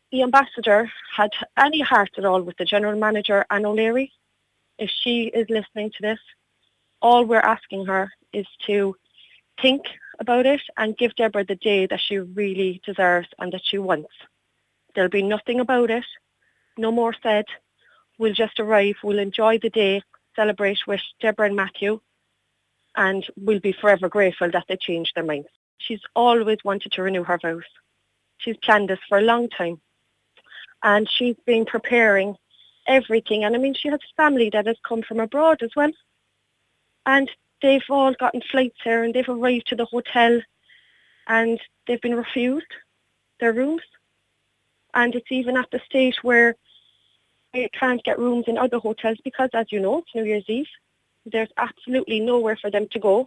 the ambassador had any heart at all with the general manager, Anne O'Leary, if she is listening to this, all we're asking her is to think about it and give Deborah the day that she really deserves and that she wants. There'll be nothing about it, no more said. We'll just arrive, we'll enjoy the day, celebrate with Deborah and Matthew, and we'll be forever grateful that they changed their minds. She's always wanted to renew her vows. She's planned this for a long time. And she's been preparing everything. And I mean, she has family that has come from abroad as well. And they've all gotten flights here and they've arrived to the hotel and they've been refused their rooms. And it's even at the stage where they can't get rooms in other hotels because, as you know, it's New Year's Eve. There's absolutely nowhere for them to go.